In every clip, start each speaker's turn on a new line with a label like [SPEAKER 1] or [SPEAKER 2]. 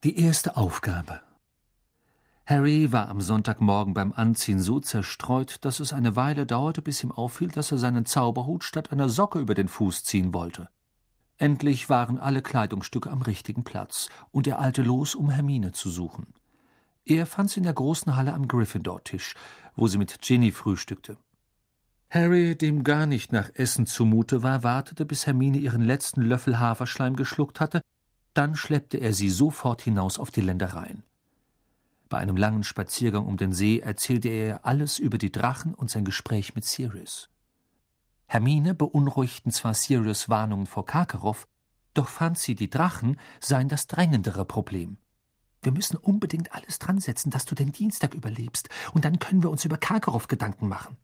[SPEAKER 1] Die erste Aufgabe. Harry war am Sonntagmorgen beim Anziehen so zerstreut, dass es eine Weile dauerte, bis ihm auffiel, dass er seinen Zauberhut statt einer Socke über den Fuß ziehen wollte. Endlich waren alle Kleidungsstücke am richtigen Platz, und er eilte los, um Hermine zu suchen. Er fand sie in der großen Halle am Gryffindor-Tisch, wo sie mit Ginny frühstückte. Harry, dem gar nicht nach Essen zumute war, wartete, bis Hermine ihren letzten Löffel Haferschleim geschluckt hatte, dann schleppte er sie sofort hinaus auf die Ländereien. Bei einem langen Spaziergang um den See erzählte er ihr alles über die Drachen und sein Gespräch mit Sirius. Hermine beunruhigten zwar Sirius' Warnungen vor Karkaroff, doch fand sie, die Drachen seien das drängendere Problem. »Wir müssen unbedingt alles dran setzen, dass du den Dienstag überlebst, und dann können wir uns über Karkaroff Gedanken machen.«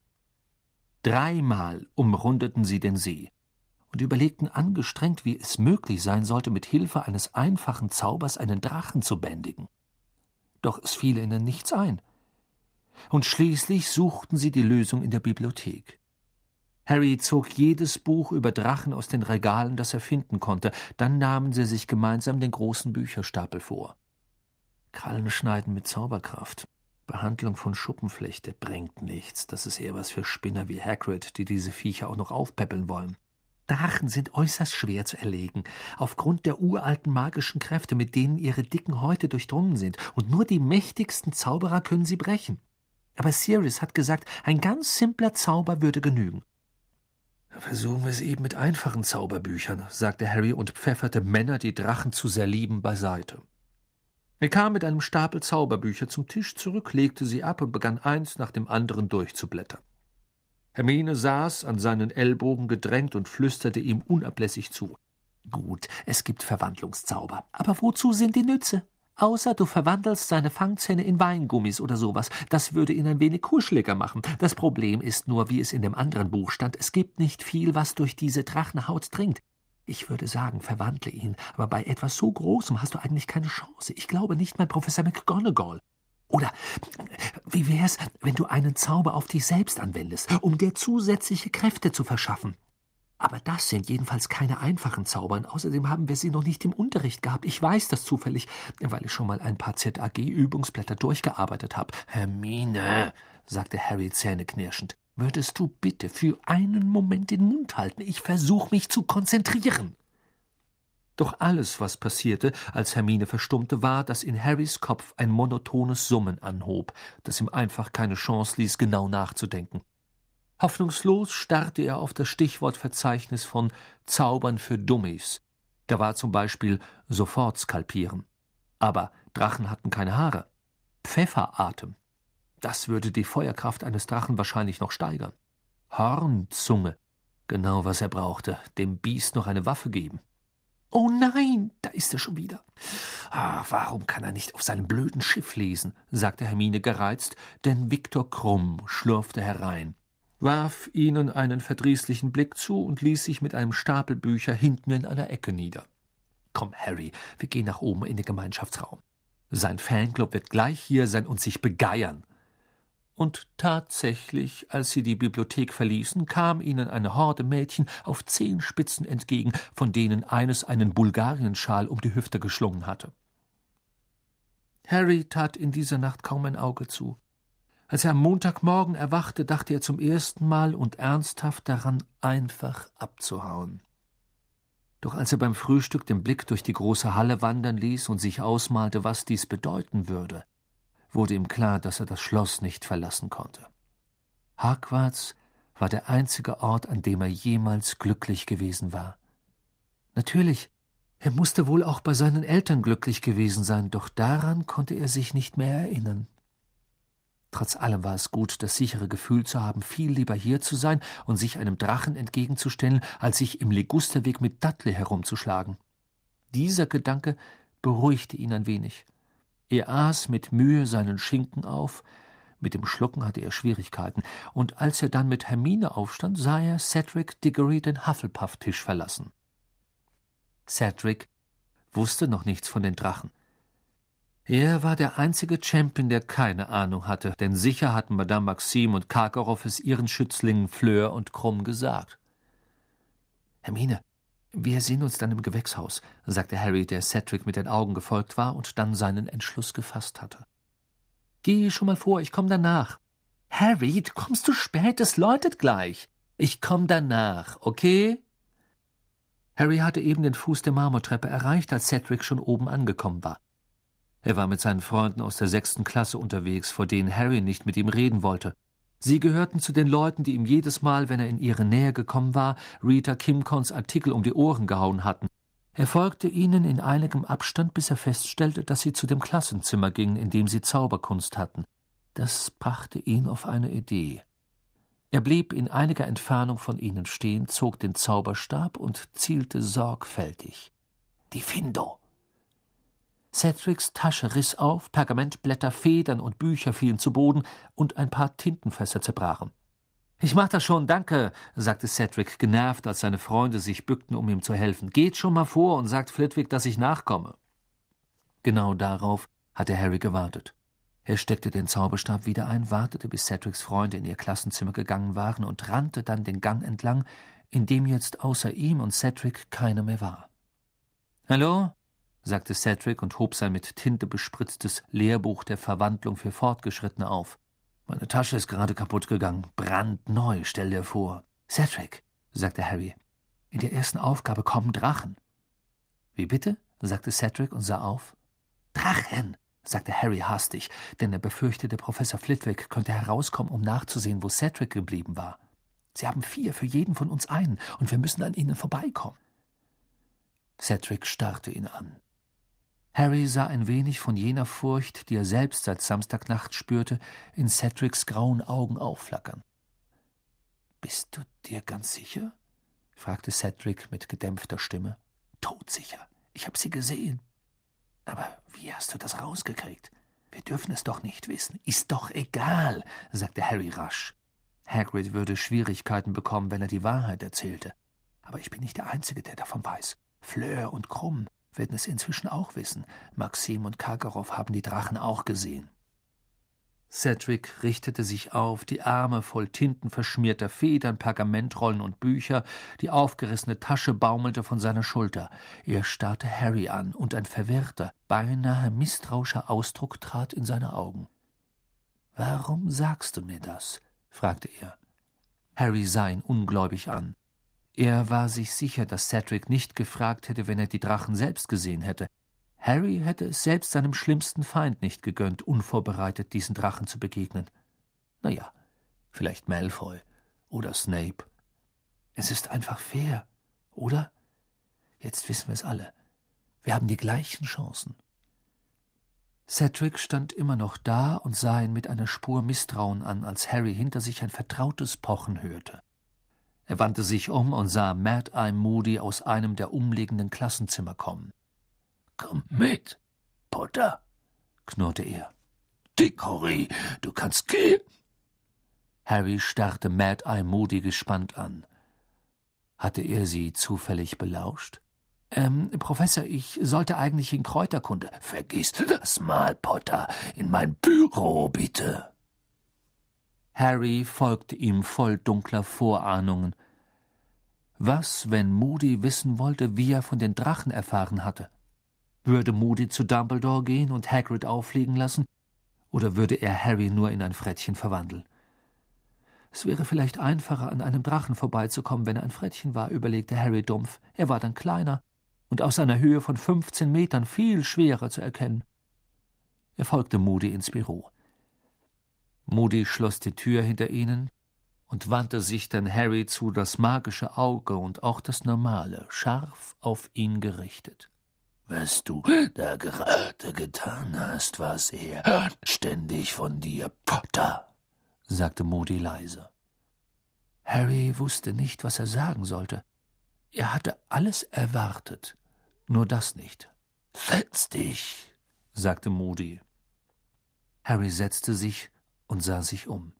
[SPEAKER 1] 3-mal umrundeten sie den See und überlegten angestrengt, wie es möglich sein sollte, mit Hilfe eines einfachen Zaubers einen Drachen zu bändigen. Doch es fiel ihnen nichts ein. Und schließlich suchten sie die Lösung in der Bibliothek. Harry zog jedes Buch über Drachen aus den Regalen, das er finden konnte. Dann nahmen sie sich gemeinsam den großen Bücherstapel vor. Krallenschneiden mit Zauberkraft, Behandlung von Schuppenflechte bringt nichts. Das ist eher was für Spinner wie Hagrid, die diese Viecher auch noch aufpäppeln wollen. Drachen sind äußerst schwer zu erlegen, aufgrund der uralten magischen Kräfte, mit denen ihre dicken Häute durchdrungen sind, und nur die mächtigsten Zauberer können sie brechen. Aber Sirius hat gesagt, ein ganz simpler Zauber würde genügen. »Versuchen wir es eben mit einfachen Zauberbüchern«, sagte Harry und pfefferte Männer, die Drachen zu sehr lieben, beiseite. Er kam mit einem Stapel Zauberbücher zum Tisch zurück, legte sie ab und begann eins nach dem anderen durchzublättern. Hermine saß an seinen Ellbogen gedrängt und flüsterte ihm unablässig zu. »Gut, es gibt Verwandlungszauber. Aber wozu sind die Nütze? Außer du verwandelst seine Fangzähne in Weingummis oder sowas. Das würde ihn ein wenig kuscheliger machen. Das Problem ist nur, wie es in dem anderen Buch stand, es gibt nicht viel, was durch diese Drachenhaut dringt. Ich würde sagen, verwandle ihn, aber bei etwas so Großem hast du eigentlich keine Chance. Ich glaube nicht mal Professor McGonagall. Oder wie wär's, wenn du einen Zauber auf dich selbst anwendest, um dir zusätzliche Kräfte zu verschaffen? Aber das sind jedenfalls keine einfachen Zauber, und außerdem haben wir sie noch nicht im Unterricht gehabt. Ich weiß das zufällig, weil ich schon mal ein paar ZAG-Übungsblätter durchgearbeitet habe. »Hermine«, sagte Harry zähneknirschend, »würdest du bitte für einen Moment den Mund halten? Ich versuche mich zu konzentrieren.« Doch alles, was passierte, als Hermine verstummte, war, dass in Harrys Kopf ein monotones Summen anhob, das ihm einfach keine Chance ließ, genau nachzudenken. Hoffnungslos starrte er auf das Stichwortverzeichnis von »Zaubern für Dummies«. Da war zum Beispiel »sofort skalpieren«. Aber Drachen hatten keine Haare. Pfefferatem. Das würde die Feuerkraft eines Drachen wahrscheinlich noch steigern. Hornzunge. Genau, was er brauchte. Dem Biest noch eine Waffe geben. »Oh nein, da ist er schon wieder. Warum kann er nicht auf seinem blöden Schiff lesen?« sagte Hermine gereizt, denn Viktor Krumm schlurfte herein, warf ihnen einen verdrießlichen Blick zu und ließ sich mit einem Stapel Bücher hinten in einer Ecke nieder. »Komm, Harry, wir gehen nach oben in den Gemeinschaftsraum. Sein Fanclub wird gleich hier sein und sich begeiern.« Und tatsächlich, als sie die Bibliothek verließen, kam ihnen eine Horde Mädchen auf Zehenspitzen entgegen, von denen eines einen Bulgarienschal um die Hüfte geschlungen hatte. Harry tat in dieser Nacht kaum ein Auge zu. Als er am Montagmorgen erwachte, dachte er zum ersten Mal und ernsthaft daran, einfach abzuhauen. Doch als er beim Frühstück den Blick durch die große Halle wandern ließ und sich ausmalte, was dies bedeuten würde, wurde ihm klar, dass er das Schloss nicht verlassen konnte. Hogwarts war der einzige Ort, an dem er jemals glücklich gewesen war. Natürlich, er musste wohl auch bei seinen Eltern glücklich gewesen sein, doch daran konnte er sich nicht mehr erinnern. Trotz allem war es gut, das sichere Gefühl zu haben, viel lieber hier zu sein und sich einem Drachen entgegenzustellen, als sich im Ligusterweg mit Dudley herumzuschlagen. Dieser Gedanke beruhigte ihn ein wenig. Er aß mit Mühe seinen Schinken auf, mit dem Schlucken hatte er Schwierigkeiten, und als er dann mit Hermine aufstand, sah er Cedric Diggory den Hufflepuff-Tisch verlassen. Cedric wusste noch nichts von den Drachen. Er war der einzige Champion, der keine Ahnung hatte, denn sicher hatten Madame Maxime und Karkaroff es ihren Schützlingen Fleur und Krumm gesagt. »Hermine, »Wir sehen uns dann im Gewächshaus«, sagte Harry, der Cedric mit den Augen gefolgt war und dann seinen Entschluss gefasst hatte. »Geh schon mal vor, ich komm danach.« »Harry, du kommst zu spät, es läutet gleich.« »Ich komm danach, okay?« Harry hatte eben den Fuß der Marmortreppe erreicht, als Cedric schon oben angekommen war. Er war mit seinen Freunden aus der 6. Klasse unterwegs, vor denen Harry nicht mit ihm reden wollte. Sie gehörten zu den Leuten, die ihm jedes Mal, wenn er in ihre Nähe gekommen war, Rita Kimcorns Artikel um die Ohren gehauen hatten. Er folgte ihnen in einigem Abstand, bis er feststellte, dass sie zu dem Klassenzimmer gingen, in dem sie Zauberkunst hatten. Das brachte ihn auf eine Idee. Er blieb in einiger Entfernung von ihnen stehen, zog den Zauberstab und zielte sorgfältig. »Diffindo!« Cedrics Tasche riss auf, Pergamentblätter, Federn und Bücher fielen zu Boden und ein paar Tintenfässer zerbrachen. »Ich mach das schon, danke«, sagte Cedric, genervt, als seine Freunde sich bückten, um ihm zu helfen. »Geht schon mal vor und sagt Flitwick, dass ich nachkomme.« Genau darauf hatte Harry gewartet. Er steckte den Zauberstab wieder ein, wartete, bis Cedrics Freunde in ihr Klassenzimmer gegangen waren und rannte dann den Gang entlang, in dem jetzt außer ihm und Cedric keiner mehr war. »Hallo?«, sagte Cedric und hob sein mit Tinte bespritztes Lehrbuch der Verwandlung für Fortgeschrittene auf. »Meine Tasche ist gerade kaputt gegangen. Brandneu, stell dir vor.« »Cedric«, sagte Harry, »in der ersten Aufgabe kommen Drachen.« »Wie bitte?«, sagte Cedric und sah auf. »Drachen«, sagte Harry hastig, denn er befürchtete, Professor Flitwick könnte herauskommen, um nachzusehen, wo Cedric geblieben war. »Sie haben 4 für jeden von uns einen, und wir müssen an ihnen vorbeikommen.« Cedric starrte ihn an. Harry sah ein wenig von jener Furcht, die er selbst seit Samstagnacht spürte, in Cedrics grauen Augen aufflackern. »Bist du dir ganz sicher?«, fragte Cedric mit gedämpfter Stimme. »Todsicher. Ich habe sie gesehen.« »Aber wie hast du das rausgekriegt? Wir dürfen es doch nicht wissen.« »Ist doch egal«, sagte Harry rasch. Hagrid würde Schwierigkeiten bekommen, wenn er die Wahrheit erzählte. »Aber ich bin nicht der Einzige, der davon weiß. Fleur und Krumm werden es inzwischen auch wissen. Maxim und Karkaroff haben die Drachen auch gesehen.« Cedric richtete sich auf, die Arme voll tintenverschmierter Federn, Pergamentrollen und Bücher, die aufgerissene Tasche baumelte von seiner Schulter. Er starrte Harry an, und ein verwirrter, beinahe misstrauischer Ausdruck trat in seine Augen. »Warum sagst du mir das?«, fragte er. Harry sah ihn ungläubig an. Er war sich sicher, dass Cedric nicht gefragt hätte, wenn er die Drachen selbst gesehen hätte. Harry hätte es selbst seinem schlimmsten Feind nicht gegönnt, unvorbereitet diesen Drachen zu begegnen. Na ja, vielleicht Malfoy oder Snape. Es ist einfach fair, oder? Jetzt wissen wir es alle. Wir haben die gleichen Chancen. Cedric stand immer noch da und sah ihn mit einer Spur Misstrauen an, als Harry hinter sich ein vertrautes Pochen hörte. Er wandte sich um und sah Mad-Eye Moody aus einem der umliegenden Klassenzimmer kommen. »Komm mit, Potter«, knurrte er. »Dickory, du kannst gehen.« Harry starrte Mad-Eye Moody gespannt an. Hatte er sie zufällig belauscht? Professor, ich sollte eigentlich in Kräuterkunde.« »Vergiss das mal, Potter. In mein Büro, bitte.« Harry folgte ihm voll dunkler Vorahnungen. Was, wenn Moody wissen wollte, wie er von den Drachen erfahren hatte? Würde Moody zu Dumbledore gehen und Hagrid auffliegen lassen? Oder würde er Harry nur in ein Frettchen verwandeln? Es wäre vielleicht einfacher, an einem Drachen vorbeizukommen, wenn er ein Frettchen war, überlegte Harry dumpf. Er war dann kleiner und aus einer Höhe von 15 Metern viel schwerer zu erkennen. Er folgte Moody ins Büro. Moody schloss die Tür hinter ihnen und wandte sich dann Harry zu, das magische Auge und auch das normale, scharf auf ihn gerichtet. »Was du da gerade getan hast, war sehr anständig von dir, Potter«, sagte Moody leise. Harry wusste nicht, was er sagen sollte. Er hatte alles erwartet, nur das nicht. »Setz dich«, sagte Moody. Harry setzte sich und sah sich um.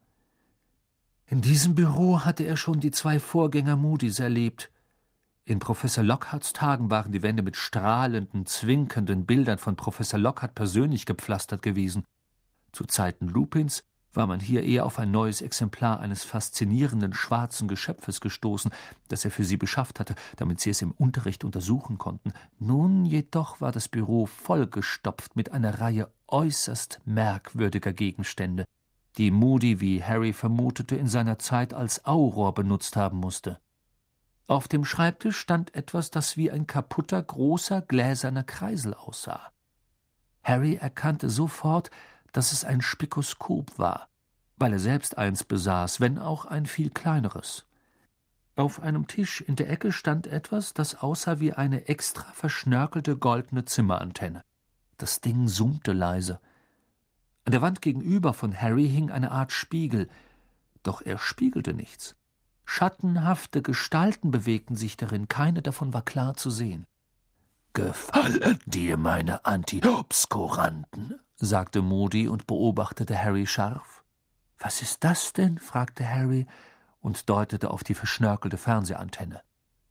[SPEAKER 1] In diesem Büro hatte er schon die 2 Vorgänger Moodys erlebt. In Professor Lockharts Tagen waren die Wände mit strahlenden, zwinkernden Bildern von Professor Lockhart persönlich gepflastert gewesen. Zu Zeiten Lupins War man hier eher auf ein neues Exemplar eines faszinierenden schwarzen Geschöpfes gestoßen, das er für sie beschafft hatte, damit sie es im Unterricht untersuchen konnten. Nun jedoch war das Büro vollgestopft mit einer Reihe äußerst merkwürdiger Gegenstände, die Moody, wie Harry vermutete, in seiner Zeit als Auror benutzt haben musste. Auf dem Schreibtisch stand etwas, das wie ein kaputter, großer, gläserner Kreisel aussah. Harry erkannte sofort, dass es ein Spikoskop war, weil er selbst eins besaß, wenn auch ein viel kleineres. Auf einem Tisch in der Ecke stand etwas, das aussah wie eine extra verschnörkelte goldene Zimmerantenne. Das Ding summte leise. An der Wand gegenüber von Harry hing eine Art Spiegel, doch er spiegelte nichts. Schattenhafte Gestalten bewegten sich darin, keine davon war klar zu sehen. »Gefallen dir meine Antiobskuranten?« sagte Moody und beobachtete Harry scharf. »Was ist das denn?« fragte Harry und deutete auf die verschnörkelte Fernsehantenne.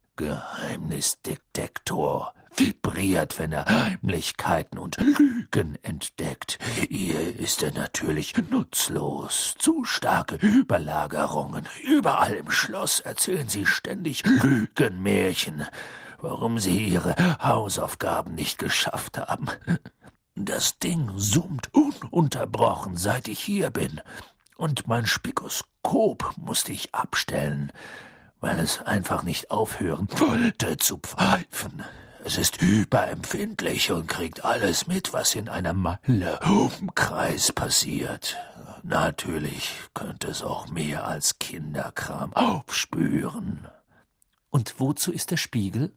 [SPEAKER 1] »Geheimnisdetektor, vibriert, wenn er Heimlichkeiten und Lügen entdeckt. Hier ist er natürlich nutzlos. Zu starke Überlagerungen. Überall im Schloss erzählen sie ständig Lügenmärchen, warum sie ihre Hausaufgaben nicht geschafft haben. Das Ding summt ununterbrochen, seit ich hier bin. Und mein Spikoskop musste ich abstellen, weil es einfach nicht aufhören wollte zu pfeifen. Es ist überempfindlich und kriegt alles mit, was in einer Meile Umkreis passiert. Natürlich könnte es auch mehr als Kinderkram aufspüren. Und wozu ist der Spiegel?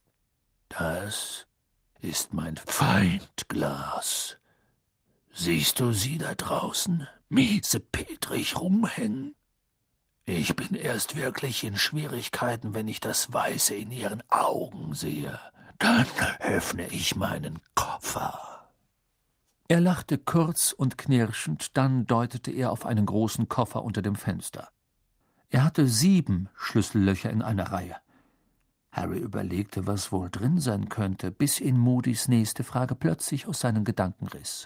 [SPEAKER 1] Das ist mein Feindglas. Siehst du sie da draußen, miesepetrig rumhängen? Ich bin erst wirklich in Schwierigkeiten, wenn ich das Weiße in ihren Augen sehe. Dann öffne ich meinen Koffer. Er lachte kurz und knirschend, dann deutete er auf einen großen Koffer unter dem Fenster. Er hatte 7 Schlüssellöcher in einer Reihe. Harry überlegte, was wohl drin sein könnte, bis ihn Moodys nächste Frage plötzlich aus seinen Gedanken riss.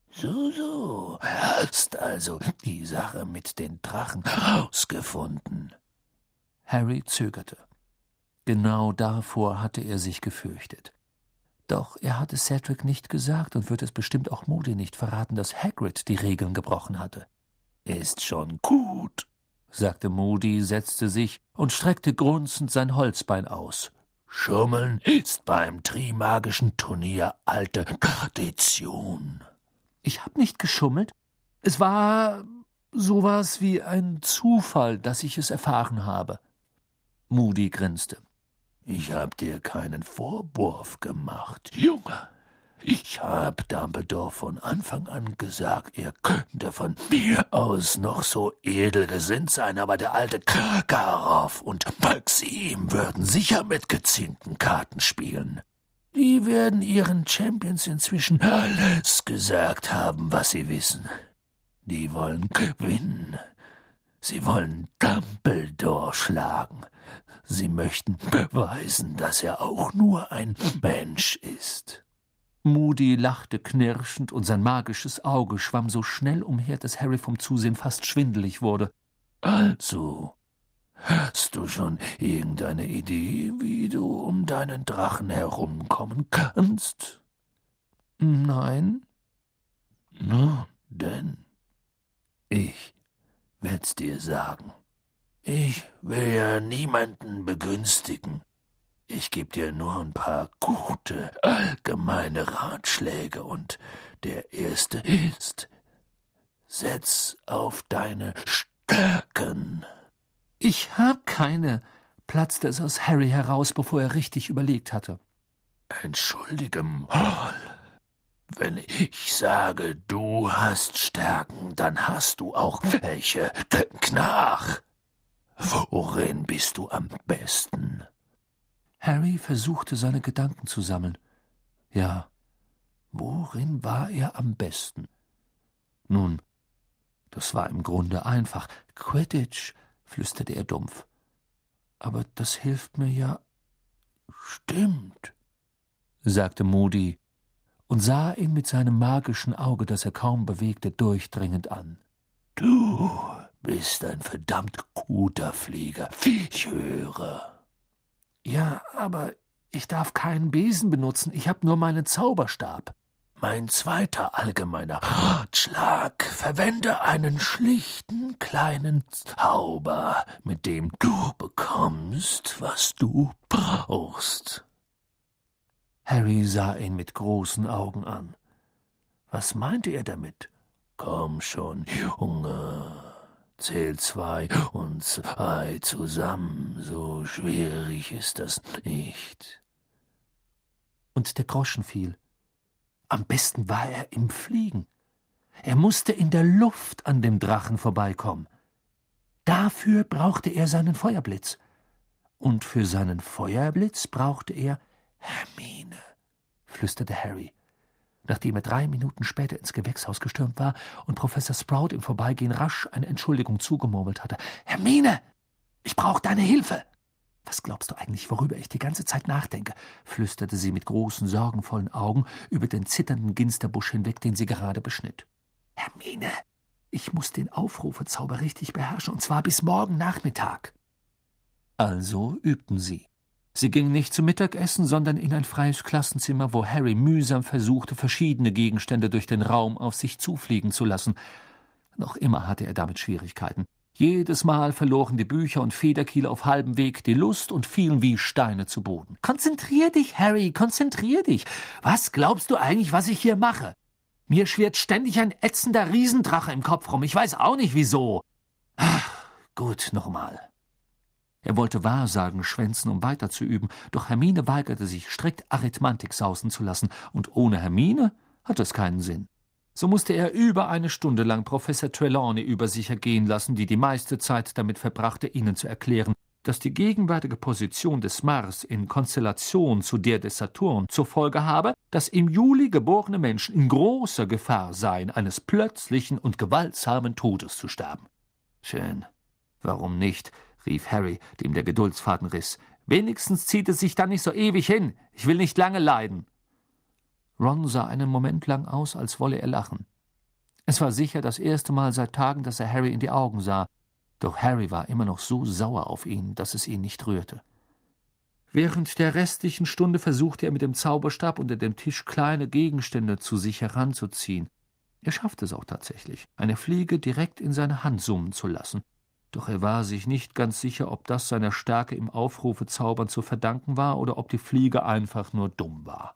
[SPEAKER 1] »So, hast also die Sache mit den Drachen herausgefunden?« Harry zögerte. Genau davor hatte er sich gefürchtet. Doch er hatte Cedric nicht gesagt und würde es bestimmt auch Moody nicht verraten, dass Hagrid die Regeln gebrochen hatte. »Ist schon gut«, sagte Moody, setzte sich und streckte grunzend sein Holzbein aus. »Schummeln ist beim Trimagischen Turnier alte Tradition.« »Ich hab nicht geschummelt. Es war sowas wie ein Zufall, dass ich es erfahren habe.« Moody grinste. »Ich hab dir keinen Vorwurf gemacht, Junge. Ich hab Dumbledore von Anfang an gesagt, er könnte von mir aus noch so edel gesinnt sein, aber der alte Karkaroff und Maxim würden sicher mit gezinkten Karten spielen. Die werden ihren Champions inzwischen alles gesagt haben, was sie wissen. Die wollen gewinnen. Sie wollen Dumbledore schlagen. Sie möchten beweisen, dass er auch nur ein Mensch ist.« Moody lachte knirschend und sein magisches Auge schwamm so schnell umher, dass Harry vom Zusehen fast schwindelig wurde. »Also, hast du schon irgendeine Idee, wie du um deinen Drachen herumkommen kannst?« »Nein.« »Na, denn ich werd's dir sagen. Ich will ja niemanden begünstigen. Ich gebe dir nur ein paar gute, allgemeine Ratschläge und der erste ist, setz auf deine Stärken.« »Ich hab keine«, platzte es aus Harry heraus, bevor er richtig überlegt hatte. »Entschuldige mal. Wenn ich sage, du hast Stärken, dann hast du auch welche. Denk nach. Worin bist du am besten?« Harry versuchte, seine Gedanken zu sammeln. Ja, worin war er am besten? Nun, das war im Grunde einfach. »Quidditch«, flüsterte er dumpf. »Aber das hilft mir ja.« »Stimmt«, sagte Moody und sah ihn mit seinem magischen Auge, das er kaum bewegte, durchdringend an.
[SPEAKER 2] Du bist ein verdammt guter Flieger. Ich höre.
[SPEAKER 1] Ja, aber ich darf keinen Besen benutzen. Ich habe nur meinen Zauberstab.
[SPEAKER 2] Mein zweiter allgemeiner Ratschlag: Verwende einen schlichten kleinen Zauber, mit dem du bekommst, was du brauchst.
[SPEAKER 1] Harry sah ihn mit großen Augen an. Was meinte er damit?
[SPEAKER 2] Komm schon, Junge. Zähl 2 und 2 zusammen. So schwierig ist das nicht.
[SPEAKER 1] Und der Groschen fiel. Am besten war er im Fliegen. Er musste in der Luft an dem Drachen vorbeikommen. Dafür brauchte er seinen Feuerblitz. Und für seinen Feuerblitz brauchte er Hermine, flüsterte Harry, nachdem er 3 Minuten später ins Gewächshaus gestürmt war und Professor Sprout im Vorbeigehen rasch eine Entschuldigung zugemurmelt hatte. »Hermine, ich brauche deine Hilfe!« »Was glaubst du eigentlich, worüber ich die ganze Zeit nachdenke?« flüsterte sie mit großen, sorgenvollen Augen über den zitternden Ginsterbusch hinweg, den sie gerade beschnitt. »Hermine, ich muss den Aufrufezauber richtig beherrschen, und zwar bis morgen Nachmittag.« Also übten sie. Sie gingen nicht zum Mittagessen, sondern in ein freies Klassenzimmer, wo Harry mühsam versuchte, verschiedene Gegenstände durch den Raum auf sich zufliegen zu lassen. Noch immer hatte er damit Schwierigkeiten. Jedes Mal verloren die Bücher und Federkiel auf halbem Weg die Lust und fielen wie Steine zu Boden. »Konzentrier dich, Harry, konzentrier dich! Was glaubst du eigentlich, was ich hier mache? Mir schwirrt ständig ein ätzender Riesendrache im Kopf rum. Ich weiß auch nicht, wieso.« »Ach, gut, nochmal.« Er wollte Wahrsagen schwänzen, um weiterzuüben, doch Hermine weigerte sich, strikt Arithmantik sausen zu lassen, und ohne Hermine hatte es keinen Sinn. So musste er über 1 Stunde lang Professor Trelawney über sich ergehen lassen, die meiste Zeit damit verbrachte, ihnen zu erklären, dass die gegenwärtige Position des Mars in Konstellation zu der des Saturn zur Folge habe, dass im Juli geborene Menschen in großer Gefahr seien, eines plötzlichen und gewaltsamen Todes zu sterben. »Schön. Warum nicht?« rief Harry, dem der Geduldsfaden riss. »Wenigstens zieht es sich dann nicht so ewig hin. Ich will nicht lange leiden.« Ron sah einen Moment lang aus, als wolle er lachen. Es war sicher das erste Mal seit Tagen, dass er Harry in die Augen sah, doch Harry war immer noch so sauer auf ihn, dass es ihn nicht rührte. Während der restlichen Stunde versuchte er mit dem Zauberstab unter dem Tisch kleine Gegenstände zu sich heranzuziehen. Er schaffte es auch tatsächlich, eine Fliege direkt in seine Hand summen zu lassen. Doch er war sich nicht ganz sicher, ob das seiner Stärke im Aufrufezaubern zu verdanken war oder ob die Fliege einfach nur dumm war.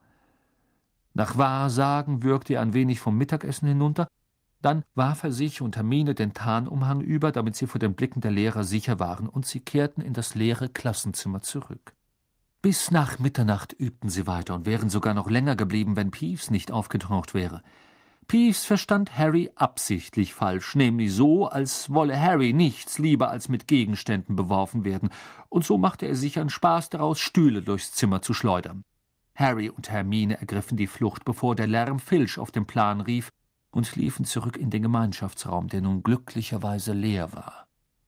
[SPEAKER 1] Nach Wahrsagen würgte er ein wenig vom Mittagessen hinunter, dann warf er sich und Hermine den Tarnumhang über, damit sie vor den Blicken der Lehrer sicher waren, und sie kehrten in das leere Klassenzimmer zurück. Bis nach Mitternacht übten sie weiter und wären sogar noch länger geblieben, wenn Peeves nicht aufgetaucht wäre. Peeves verstand Harry absichtlich falsch, nämlich so, als wolle Harry nichts lieber als mit Gegenständen beworfen werden, und so machte er sich einen Spaß daraus, Stühle durchs Zimmer zu schleudern. Harry und Hermine ergriffen die Flucht, bevor der Lärm Filch auf den Plan rief, und liefen zurück in den Gemeinschaftsraum, der nun glücklicherweise leer war.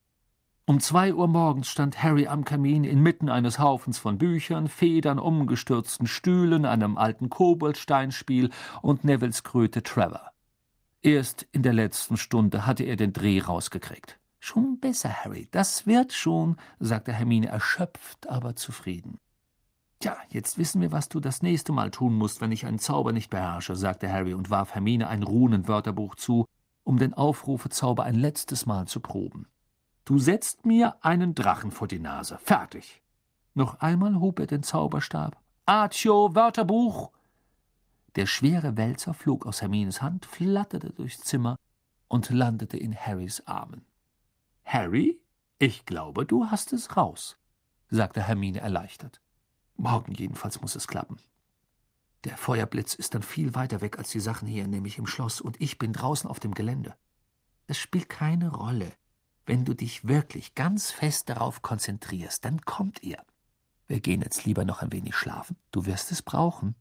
[SPEAKER 1] Um 2 Uhr morgens stand Harry am Kamin inmitten eines Haufens von Büchern, Federn, umgestürzten Stühlen, einem alten Koboldsteinspiel und Nevilles Kröte Trevor. Erst in der letzten Stunde hatte er den Dreh rausgekriegt. »Schon besser, Harry, das wird schon«, sagte Hermine erschöpft, aber zufrieden. »Tja, jetzt wissen wir, was du das nächste Mal tun musst, wenn ich einen Zauber nicht beherrsche«, sagte Harry und warf Hermine ein Runenwörterbuch zu, um den Aufrufezauber ein letztes Mal zu proben. »Du setzt mir einen Drachen vor die Nase. Fertig!« Noch einmal hob er den Zauberstab. »Accio, Wörterbuch!« Der schwere Wälzer flog aus Hermines Hand, flatterte durchs Zimmer und landete in Harrys Armen. »Harry, ich glaube, du hast es raus«, sagte Hermine erleichtert. »Morgen jedenfalls muss es klappen. Der Feuerblitz ist dann viel weiter weg als die Sachen hier, nämlich im Schloss, und ich bin draußen auf dem Gelände. Es spielt keine Rolle. Wenn du dich wirklich ganz fest darauf konzentrierst, dann kommt ihr. Wir gehen jetzt lieber noch ein wenig schlafen. Du wirst es brauchen.«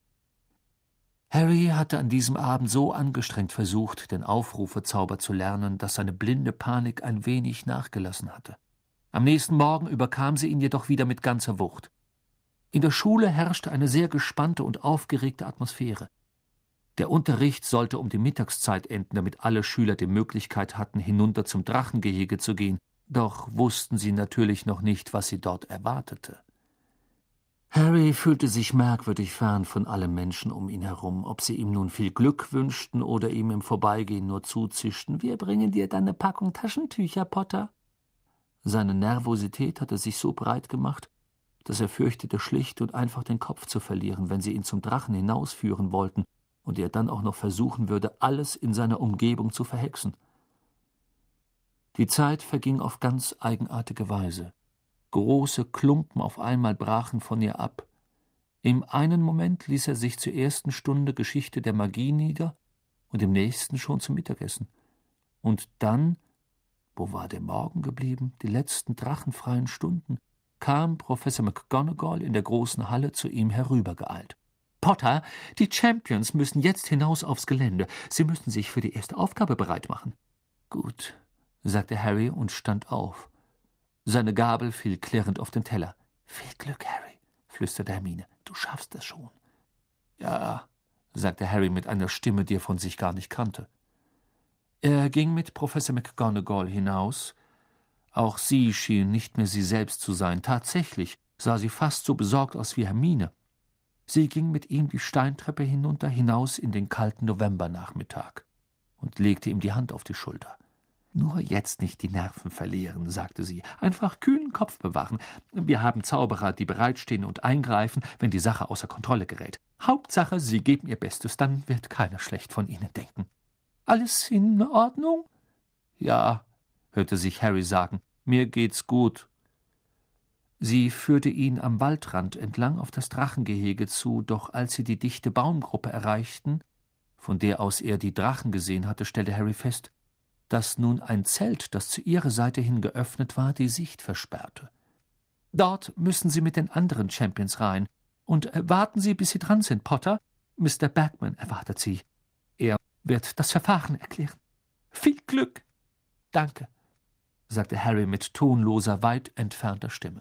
[SPEAKER 1] Harry hatte an diesem Abend so angestrengt versucht, den Aufrufezauber zu lernen, dass seine blinde Panik ein wenig nachgelassen hatte. Am nächsten Morgen überkam sie ihn jedoch wieder mit ganzer Wucht. In der Schule herrschte eine sehr gespannte und aufgeregte Atmosphäre. Der Unterricht sollte um die Mittagszeit enden, damit alle Schüler die Möglichkeit hatten, hinunter zum Drachengehege zu gehen. Doch wussten sie natürlich noch nicht, was sie dort erwartete. Harry fühlte sich merkwürdig fern von allen Menschen um ihn herum, ob sie ihm nun viel Glück wünschten oder ihm im Vorbeigehen nur zuzischten: »Wir bringen dir deine Packung Taschentücher, Potter.« Seine Nervosität hatte sich so breit gemacht, dass er fürchtete, schlicht und einfach den Kopf zu verlieren, wenn sie ihn zum Drachen hinausführen wollten und er dann auch noch versuchen würde, alles in seiner Umgebung zu verhexen. Die Zeit verging auf ganz eigenartige Weise. Große Klumpen auf einmal brachen von ihr ab. Im einen Moment ließ er sich zur ersten Stunde Geschichte der Magie nieder und im nächsten schon zum Mittagessen. Und dann, wo war der Morgen geblieben, die letzten drachenfreien Stunden, kam Professor McGonagall in der großen Halle zu ihm herübergeeilt. »Potter, die Champions müssen jetzt hinaus aufs Gelände. Sie müssen sich für die erste Aufgabe bereit machen.« »Gut«, sagte Harry und stand auf. Seine Gabel fiel klirrend auf den Teller. »Viel Glück, Harry«, flüsterte Hermine. »Du schaffst es schon.« »Ja«, sagte Harry mit einer Stimme, die er von sich gar nicht kannte. Er ging mit Professor McGonagall hinaus. Auch sie schien nicht mehr sie selbst zu sein. Tatsächlich sah sie fast so besorgt aus wie Hermine. Sie ging mit ihm die Steintreppe hinunter, hinaus in den kalten Novembernachmittag und legte ihm die Hand auf die Schulter. »Nur jetzt nicht die Nerven verlieren«, sagte sie. »Einfach kühlen Kopf bewahren. Wir haben Zauberer, die bereitstehen und eingreifen, wenn die Sache außer Kontrolle gerät. Hauptsache, Sie geben Ihr Bestes, dann wird keiner schlecht von Ihnen denken.« »Alles in Ordnung?« »Ja«, hörte sich Harry sagen. »Mir geht's gut.« Sie führte ihn am Waldrand entlang auf das Drachengehege zu, doch als sie die dichte Baumgruppe erreichten, von der aus er die Drachen gesehen hatte, stellte Harry fest, dass nun ein Zelt, das zu ihrer Seite hin geöffnet war, die Sicht versperrte. »Dort müssen Sie mit den anderen Champions rein. Und warten Sie, bis Sie dran sind, Potter. Mr. Bagman erwartet Sie. Er wird das Verfahren erklären. Viel Glück!« »Danke«, sagte Harry mit tonloser, weit entfernter Stimme.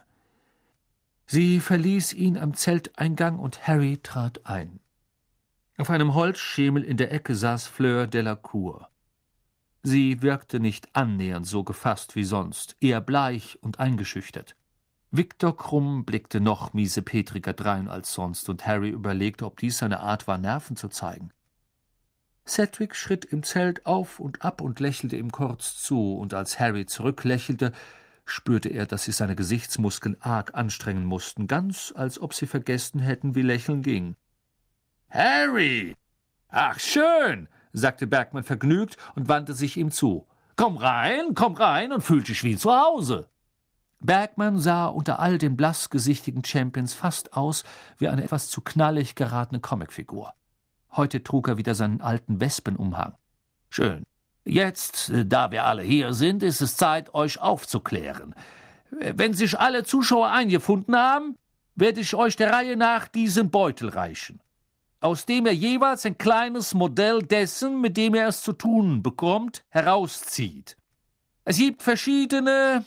[SPEAKER 1] Sie verließ ihn am Zelteingang und Harry trat ein. Auf einem Holzschemel in der Ecke saß Fleur Delacour. Sie wirkte nicht annähernd so gefasst wie sonst, eher bleich und eingeschüchtert. Viktor Krumm blickte noch miesepetriger drein als sonst, und Harry überlegte, ob dies seine Art war, Nerven zu zeigen. Cedric schritt im Zelt auf und ab und lächelte ihm kurz zu, und als Harry zurücklächelte, spürte er, dass sich seine Gesichtsmuskeln arg anstrengen mussten, ganz als ob sie vergessen hätten, wie Lächeln ging. »Harry! Ach, schön«, sagte Bagman vergnügt und wandte sich ihm zu. Komm rein und fühl dich wie zu Hause.« Bagman sah unter all den blassgesichtigen Champions fast aus wie eine etwas zu knallig geratene Comicfigur. Heute trug er wieder seinen alten Wespenumhang. »Schön. Jetzt, da wir alle hier sind, ist es Zeit, euch aufzuklären. Wenn sich alle Zuschauer eingefunden haben, werde ich euch der Reihe nach diesen Beutel reichen, aus dem ihr jeweils ein kleines Modell dessen, mit dem ihr es zu tun bekommt, herauszieht. Es gibt verschiedene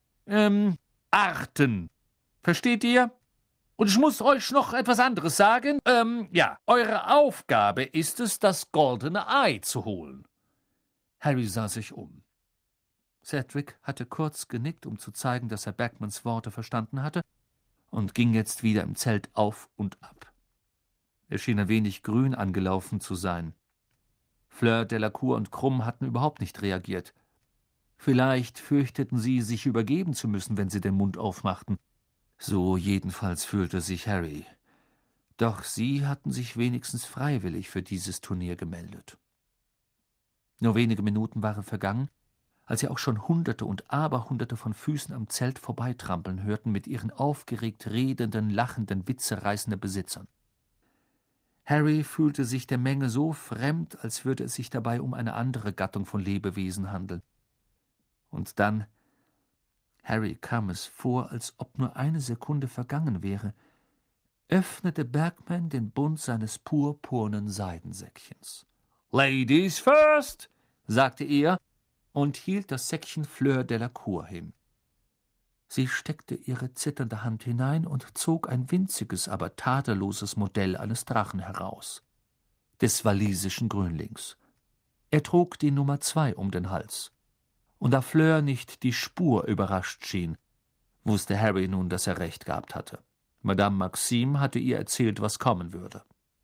[SPEAKER 1] Arten. Versteht ihr? Und ich muss euch noch etwas anderes sagen. Eure Aufgabe ist es, das goldene Ei zu holen.« Harry sah sich um. Cedric hatte kurz genickt, um zu zeigen, dass er Bagmans Worte verstanden hatte, und ging jetzt wieder im Zelt auf und ab. Er schien ein wenig grün angelaufen zu sein. Fleur Delacour und Krumm hatten überhaupt nicht reagiert. Vielleicht fürchteten sie, sich übergeben zu müssen, wenn sie den Mund aufmachten. So jedenfalls fühlte sich Harry. Doch sie hatten sich wenigstens freiwillig für dieses Turnier gemeldet. Nur wenige Minuten waren vergangen, als sie auch schon Hunderte und Aberhunderte von Füßen am Zelt vorbeitrampeln hörten mit ihren aufgeregt redenden, lachenden, witzereißenden Besitzern. Harry fühlte sich der Menge so fremd, als würde es sich dabei um eine andere Gattung von Lebewesen handeln. Und dann, Harry kam es vor, als ob nur eine Sekunde vergangen wäre, öffnete Bagman den Bund seines purpurnen Seidensäckchens. »Ladies first«, sagte er und hielt das Säckchen Fleur Delacour hin. Sie steckte ihre zitternde Hand hinein und zog ein winziges, aber tadelloses Modell eines Drachen heraus. des walisischen Grünlings. Er trug die Nummer 2 um den Hals. Und da Fleur nicht die Spur überrascht schien, wusste Harry nun, dass er recht gehabt hatte. Madame Maxime hatte ihr erzählt, was kommen würde.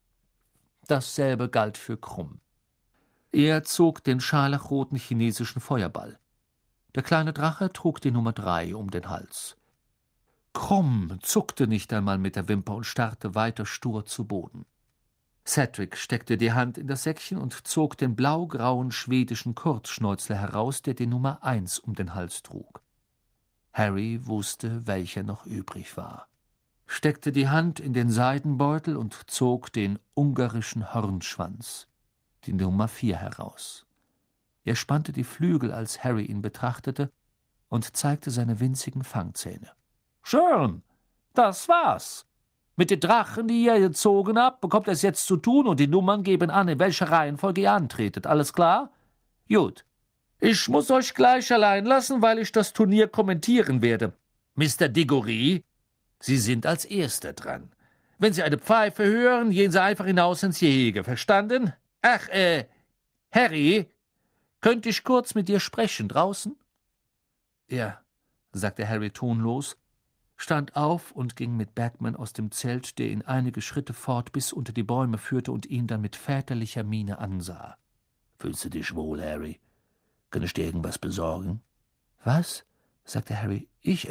[SPEAKER 1] Dasselbe galt für Krumm. Er zog den scharlachroten chinesischen Feuerball. Der kleine Drache trug die Nummer 3 um den Hals. Krumm zuckte nicht einmal mit der Wimper und starrte weiter stur zu Boden. Cedric steckte die Hand in das Säckchen und zog den blau-grauen schwedischen Kurzschnäuzler heraus, der die Nummer 1 um den Hals trug. Harry wusste, welcher noch übrig war, steckte die Hand in den Seidenbeutel und zog den ungarischen Hornschwanz, die Nummer 4, heraus. Er spannte die Flügel, als Harry ihn betrachtete, und zeigte seine winzigen Fangzähne. »Schön, das war's. Mit den Drachen, die ihr gezogen habt, bekommt ihr es jetzt zu tun und die Nummern geben an, in welcher Reihenfolge ihr antretet. Alles klar? Gut. Ich muss euch gleich allein lassen, weil ich das Turnier kommentieren werde. Mr. Diggory, Sie sind als Erster dran. Wenn Sie eine Pfeife hören, gehen Sie einfach hinaus ins Gehege. Verstanden? Ach, Harry, könnte ich kurz mit dir sprechen draußen?« »Ja«, sagte Harry tonlos, stand auf und ging mit Bagman aus dem Zelt, der ihn einige Schritte fort bis unter die Bäume führte und ihn dann mit väterlicher Miene ansah.
[SPEAKER 2] »Fühlst du dich wohl, Harry? Kann ich dir irgendwas besorgen?«
[SPEAKER 1] »Was?«, sagte Harry.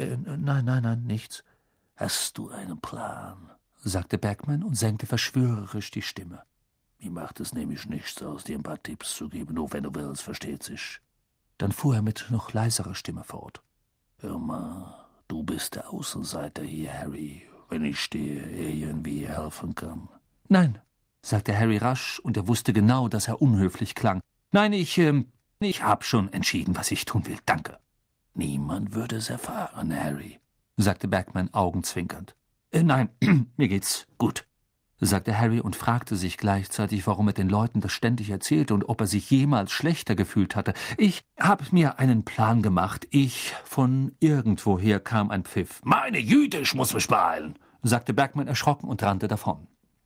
[SPEAKER 1] Nein, nichts.«
[SPEAKER 2] »Hast du einen Plan?«,
[SPEAKER 1] sagte Bagman und senkte verschwörerisch die Stimme.
[SPEAKER 2] »Mir macht es nämlich nichts aus, dir ein paar Tipps zu geben, nur wenn du willst, versteht sich.«
[SPEAKER 1] Dann fuhr er mit noch leiserer Stimme fort.
[SPEAKER 2] »Hör mal, du bist der Außenseiter hier, Harry, wenn ich dir irgendwie helfen kann.«
[SPEAKER 1] »Nein«, sagte Harry rasch, und er wusste genau, dass er unhöflich klang. »Nein, ich hab schon entschieden, was ich tun will, danke.«
[SPEAKER 2] »Niemand würde es erfahren, Harry«,
[SPEAKER 1] sagte Bagman augenzwinkernd. »Nein, mir geht's gut«, sagte Harry und fragte sich gleichzeitig, warum er den Leuten das ständig erzählte und ob er sich jemals schlechter gefühlt hatte. »Ich hab mir einen Plan gemacht. Von irgendwoher kam ein Pfiff.«
[SPEAKER 2] »Meine Güte, ich muss mich beeilen«,
[SPEAKER 1] sagte Bagman erschrocken und rannte davon.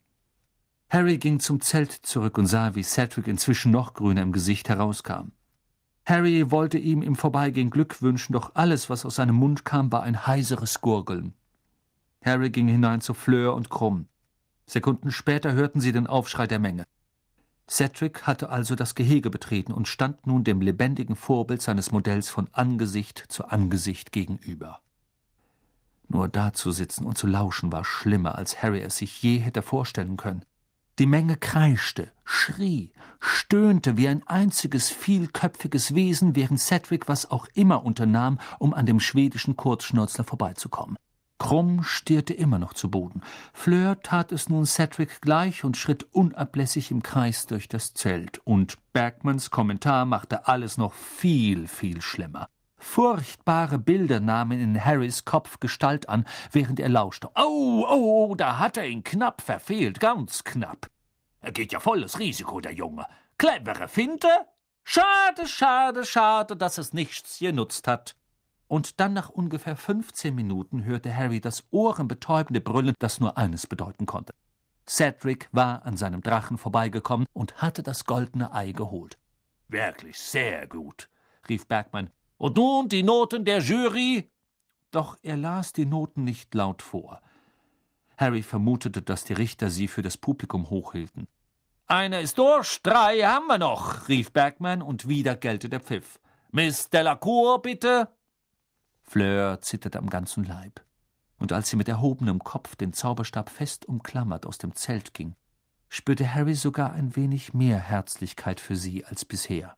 [SPEAKER 1] Harry ging zum Zelt zurück und sah, wie Cedric inzwischen noch grüner im Gesicht herauskam. Harry wollte ihm im Vorbeigehen Glück wünschen, doch alles, was aus seinem Mund kam, war ein heiseres Gurgeln. Harry ging hinein zu Fleur und Krumm. Sekunden später hörten sie den Aufschrei der Menge. Cedric hatte also das Gehege betreten und stand nun dem lebendigen Vorbild seines Modells von Angesicht zu Angesicht gegenüber. Nur dazusitzen und zu lauschen war schlimmer, als Harry es sich je hätte vorstellen können. Die Menge kreischte, schrie, stöhnte wie ein einziges vielköpfiges Wesen, während Cedric was auch immer unternahm, um an dem schwedischen Kurzschnäuzler vorbeizukommen. Krumm stierte immer noch zu Boden. Fleur tat es nun Cedric gleich und schritt unablässig im Kreis durch das Zelt. Und Bagmans Kommentar machte alles noch viel, viel schlimmer. Furchtbare Bilder nahmen in Harrys Kopf Gestalt an, während er lauschte. Oh, da hat er ihn knapp verfehlt, ganz knapp. Er geht ja volles Risiko, der Junge. Clevere Finte? Schade, dass es nichts genutzt hat. Und dann nach ungefähr 15 Minuten hörte Harry das ohrenbetäubende Brüllen, das nur eines bedeuten konnte. Cedric war an seinem Drachen vorbeigekommen und hatte das goldene Ei geholt. »Wirklich sehr gut«, rief Bagman. »Und nun die Noten der Jury?« Doch er las die Noten nicht laut vor. Harry vermutete, dass die Richter sie für das Publikum hochhielten. »Einer ist durch, 3 haben wir noch«, rief Bagman, und wieder gellte der Pfiff. »Miss Delacour, bitte!« Fleur zitterte am ganzen Leib. Und als sie mit erhobenem Kopf, den Zauberstab fest umklammert, aus dem Zelt ging, spürte Harry sogar ein wenig mehr Herzlichkeit für sie als bisher.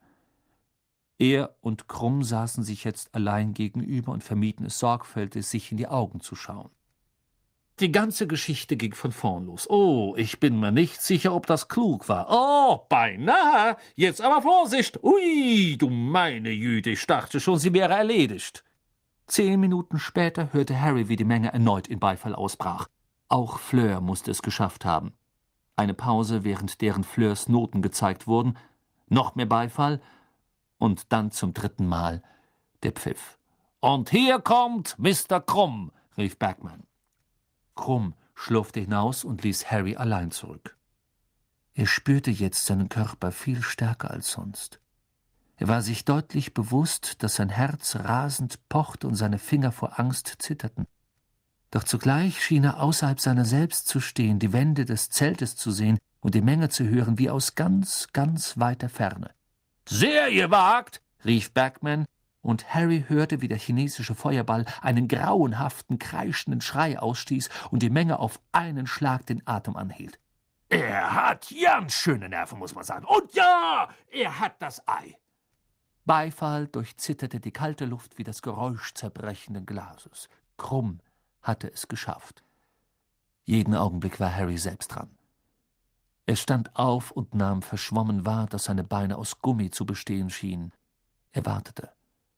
[SPEAKER 1] Er und Krumm saßen sich jetzt allein gegenüber und vermieden es sorgfältig, sich in die Augen zu schauen. Die ganze Geschichte ging von vorn los. Oh, ich bin mir nicht sicher, ob das klug war. Oh, beinahe. Jetzt aber Vorsicht. Ui, du meine Güte, ich dachte schon, sie wäre erledigt. 10 Minuten später hörte Harry, wie die Menge erneut in Beifall ausbrach. Auch Fleur musste es geschafft haben. Eine Pause, während deren Fleurs Noten gezeigt wurden, noch mehr Beifall und dann zum 3. Mal der Pfiff. »Und hier kommt Mr. Krumm«, rief Bagman. Krumm schlurfte hinaus und ließ Harry allein zurück. Er spürte jetzt seinen Körper viel stärker als sonst. Er war sich deutlich bewusst, dass sein Herz rasend pochte und seine Finger vor Angst zitterten. Doch zugleich schien er außerhalb seiner selbst zu stehen, die Wände des Zeltes zu sehen und die Menge zu hören, wie aus ganz, ganz weiter Ferne. »Sehr gewagt«, rief Bagman, und Harry hörte, wie der chinesische Feuerball einen grauenhaften, kreischenden Schrei ausstieß und die Menge auf einen Schlag den Atem anhielt. »Er hat ganz schöne Nerven, muss man sagen. Und ja, er hat das Ei!« Beifall durchzitterte die kalte Luft wie das Geräusch zerbrechenden Glases. Krumm hatte es geschafft. Jeden Augenblick war Harry selbst dran. Er stand auf und nahm verschwommen wahr, dass seine Beine aus Gummi zu bestehen schienen. Er wartete.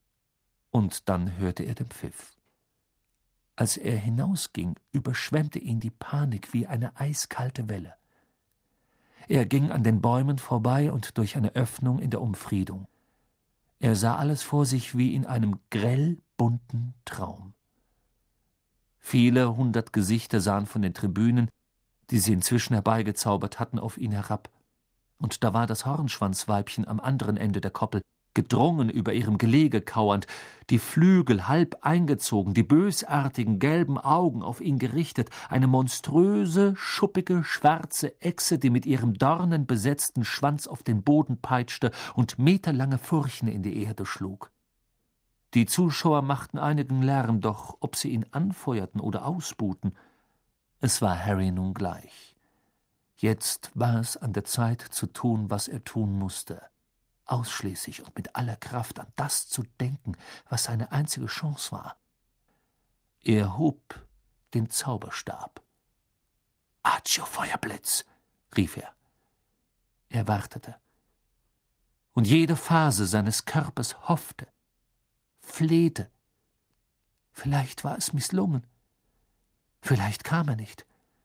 [SPEAKER 1] Und dann hörte er den Pfiff. Als er hinausging, überschwemmte ihn die Panik wie eine eiskalte Welle. Er ging an den Bäumen vorbei und durch eine Öffnung in der Umfriedung. Er sah alles vor sich wie in einem grell bunten Traum. Viele hundert Gesichter sahen von den Tribünen, die sie inzwischen herbeigezaubert hatten, auf ihn herab. Und da war das Hornschwanzweibchen am anderen Ende der Koppel, gedrungen über ihrem Gelege kauernd, die Flügel halb eingezogen, die bösartigen gelben Augen auf ihn gerichtet, eine monströse, schuppige, schwarze Echse, die mit ihrem dornenbesetzten Schwanz auf den Boden peitschte und meterlange Furchen in die Erde schlug. Die Zuschauer machten einigen Lärm, doch ob sie ihn anfeuerten oder ausbuhten, es war Harry nun gleich. Jetzt war es an der Zeit zu tun, was er tun musste. Ausschließlich und mit aller Kraft an das zu denken, was seine einzige Chance war. Er hob den Zauberstab. »Accio, Feuerblitz«, rief er. Er wartete. Und jede Phase seines Körpers hoffte, flehte. Vielleicht war es misslungen. Vielleicht kam er nicht.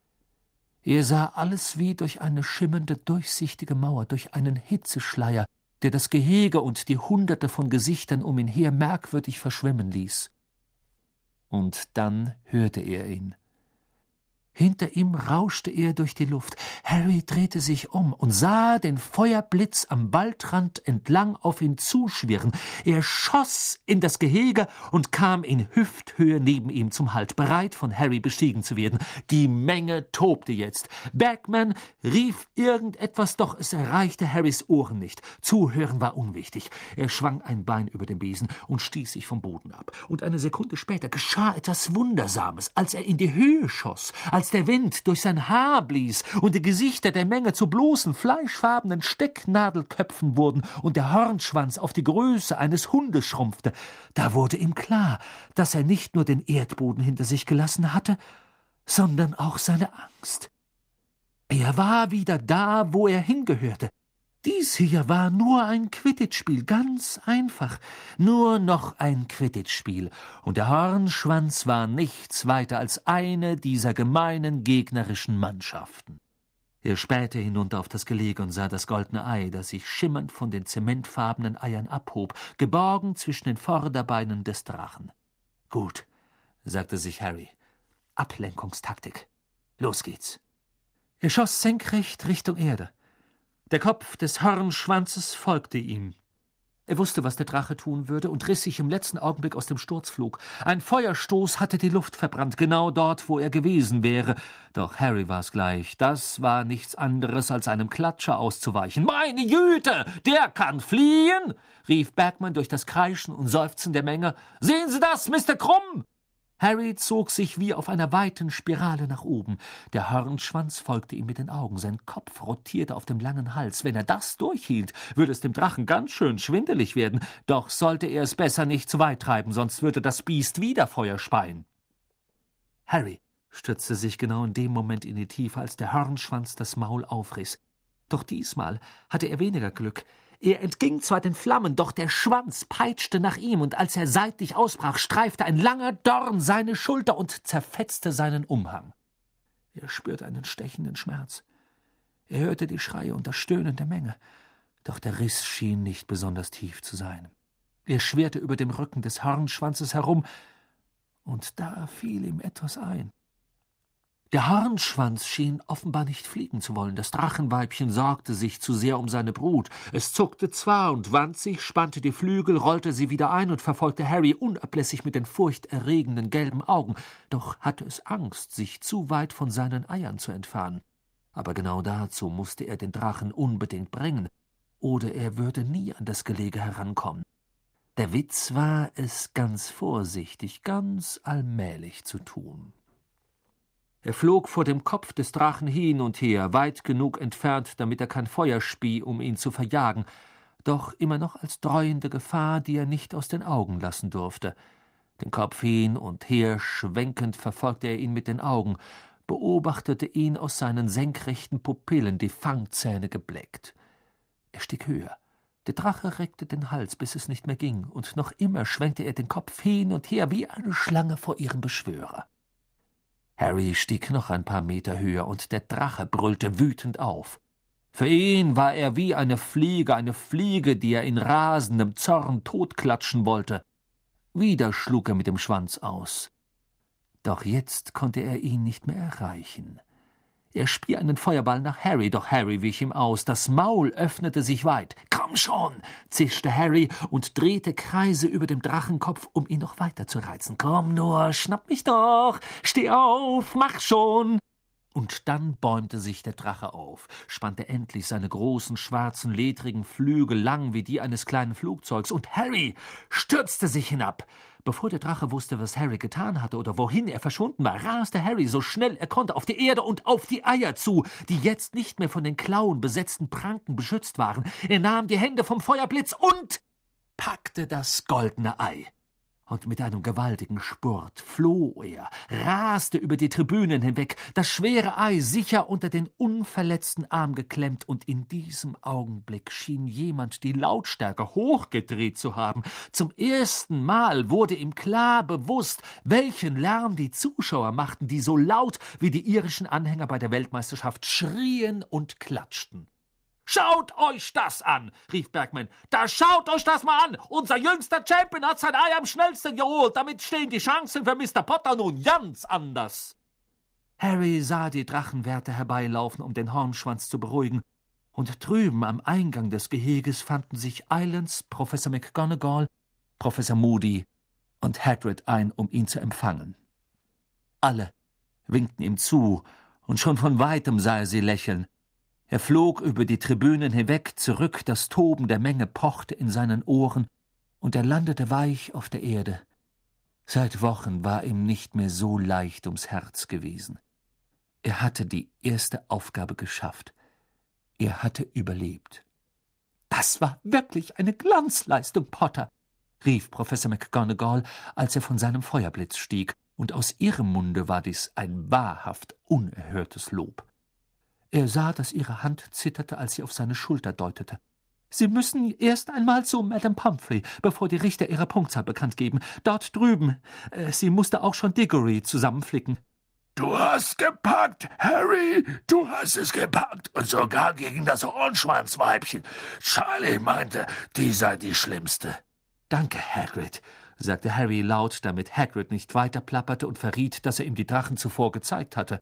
[SPEAKER 1] Er sah alles wie durch eine schimmernde, durchsichtige Mauer, durch einen Hitzeschleier, der das Gehege und die Hunderte von Gesichtern um ihn her merkwürdig verschwimmen ließ. Und dann hörte er ihn. Hinter ihm rauschte er durch die Luft. Harry drehte sich um und sah den Feuerblitz am Waldrand entlang auf ihn zuschwirren. Er schoss in das Gehege und kam in Hüfthöhe neben ihm zum Halt, bereit, von Harry bestiegen zu werden. Die Menge tobte jetzt. Bagman rief irgendetwas, doch es erreichte Harrys Ohren nicht. Zuhören war unwichtig. Er schwang ein Bein über den Besen und stieß sich vom Boden ab. Und eine Sekunde später geschah etwas Wundersames, als er in die Höhe schoss, als der Wind durch sein Haar blies und die Gesichter der Menge zu bloßen, fleischfarbenen Stecknadelköpfen wurden und der Hornschwanz auf die Größe eines Hundes schrumpfte. Da wurde ihm klar, dass er nicht nur den Erdboden hinter sich gelassen hatte, sondern auch seine Angst. Er war wieder da, wo er hingehörte. Dies hier war nur ein Quidditch-Spiel, ganz einfach, nur noch ein Quidditch-Spiel, und der Hornschwanz war nichts weiter als eine dieser gemeinen gegnerischen Mannschaften. Er spähte hinunter auf das Gelege und sah das goldene Ei, das sich schimmernd von den zementfarbenen Eiern abhob, geborgen zwischen den Vorderbeinen des Drachen. »Gut«, sagte sich Harry, »Ablenkungstaktik. Los geht's.« Er schoss senkrecht Richtung Erde. Der Kopf des Hornschwanzes folgte ihm. Er wusste, was der Drache tun würde, und riss sich im letzten Augenblick aus dem Sturzflug. Ein Feuerstoß hatte die Luft verbrannt, genau dort, wo er gewesen wäre. Doch Harry war es gleich. Das war nichts anderes, als einem Klatscher auszuweichen. »Meine Güte, der kann fliehen«, rief Bagman durch das Kreischen und Seufzen der Menge. »Sehen Sie das, Mr. Krumm?« Harry zog sich wie auf einer weiten Spirale nach oben. Der Hornschwanz folgte ihm mit den Augen. Sein Kopf rotierte auf dem langen Hals. Wenn er das durchhielt, würde es dem Drachen ganz schön schwindelig werden. Doch sollte er es besser nicht zu weit treiben, sonst würde das Biest wieder Feuer speien. Harry stürzte sich genau in dem Moment in die Tiefe, als der Hornschwanz das Maul aufriss. Doch diesmal hatte er weniger Glück. Er entging zwar den Flammen, doch der Schwanz peitschte nach ihm, und als er seitlich ausbrach, streifte ein langer Dorn seine Schulter und zerfetzte seinen Umhang. Er spürte einen stechenden Schmerz. Er hörte die Schreie und das Stöhnen der Menge, doch der Riss schien nicht besonders tief zu sein. Er schwirrte über dem Rücken des Hornschwanzes herum, und da fiel ihm etwas ein. Der Hornschwanz schien offenbar nicht fliegen zu wollen. Das Drachenweibchen sorgte sich zu sehr um seine Brut. Es zuckte zwar und wand sich, spannte die Flügel, rollte sie wieder ein und verfolgte Harry unablässig mit den furchterregenden gelben Augen. Doch hatte es Angst, sich zu weit von seinen Eiern zu entfernen. Aber genau dazu musste er den Drachen unbedingt bringen, oder er würde nie an das Gelege herankommen. Der Witz war, es ganz vorsichtig, ganz allmählich zu tun. Er flog vor dem Kopf des Drachen hin und her, weit genug entfernt, damit er kein Feuer spie, um ihn zu verjagen, doch immer noch als dreuende Gefahr, die er nicht aus den Augen lassen durfte. Den Kopf hin und her schwenkend verfolgte er ihn mit den Augen, beobachtete ihn aus seinen senkrechten Pupillen, die Fangzähne gebleckt. Er stieg höher. Der Drache reckte den Hals, bis es nicht mehr ging, und noch immer schwenkte er den Kopf hin und her wie eine Schlange vor ihrem Beschwörer. Harry stieg noch ein paar Meter höher, und der Drache brüllte wütend auf. Für ihn war er wie eine Fliege, die er in rasendem Zorn totklatschen wollte. Wieder schlug er mit dem Schwanz aus. Doch jetzt konnte er ihn nicht mehr erreichen. Er spie einen Feuerball nach Harry, doch Harry wich ihm aus. Das Maul öffnete sich weit. »Komm schon«, zischte Harry und drehte Kreise über dem Drachenkopf, um ihn noch weiter zu reizen. »Komm nur, schnapp mich doch! Steh auf, mach schon!« Und dann bäumte sich der Drache auf, spannte endlich seine großen, schwarzen, ledrigen Flügel lang wie die eines kleinen Flugzeugs, und Harry stürzte sich hinab. Bevor der Drache wusste, was Harry getan hatte oder wohin er verschwunden war, raste Harry so schnell er konnte auf die Erde und auf die Eier zu, die jetzt nicht mehr von den Klauen besetzten Pranken beschützt waren. Er nahm die Hände vom Feuerblitz und packte das goldene Ei. Und mit einem gewaltigen Spurt floh er, raste über die Tribünen hinweg, das schwere Ei sicher unter den unverletzten Arm geklemmt, und in diesem Augenblick schien jemand die Lautstärke hochgedreht zu haben. Zum ersten Mal wurde ihm klar bewusst, welchen Lärm die Zuschauer machten, die so laut wie die irischen Anhänger bei der Weltmeisterschaft schrien und klatschten. »Schaut euch das an«, rief Bergman. »Da schaut euch das mal an! Unser jüngster Champion hat sein Ei am schnellsten geholt. Damit stehen die Chancen für Mr. Potter nun ganz anders.« Harry sah die Drachenwärter herbeilaufen, um den Hornschwanz zu beruhigen. Und drüben am Eingang des Geheges fanden sich Eilends, Professor McGonagall, Professor Moody und Hagrid ein, um ihn zu empfangen. Alle winkten ihm zu, und schon von weitem sah er sie lächeln. Er flog über die Tribünen hinweg, zurück, das Toben der Menge pochte in seinen Ohren, und er landete weich auf der Erde. Seit Wochen war ihm nicht mehr so leicht ums Herz gewesen. Er hatte die erste Aufgabe geschafft. Er hatte überlebt. »Das war wirklich eine Glanzleistung, Potter«, rief Professor McGonagall, als er von seinem Feuerblitz stieg, und aus ihrem Munde war dies ein wahrhaft unerhörtes Lob. Er sah, dass ihre Hand zitterte, als sie auf seine Schulter deutete. »Sie müssen erst einmal zu Madame Pomfrey, bevor die Richter ihre Punktzahl bekannt geben. Dort drüben. Sie musste auch schon Diggory zusammenflicken.«
[SPEAKER 2] »Du hast gepackt, Harry! Du hast es gepackt! Und sogar gegen das Hornschwanzweibchen. Charlie meinte, die sei die Schlimmste.«
[SPEAKER 1] »Danke, Hagrid«, sagte Harry laut, damit Hagrid nicht weiter plapperte und verriet, dass er ihm die Drachen zuvor gezeigt hatte.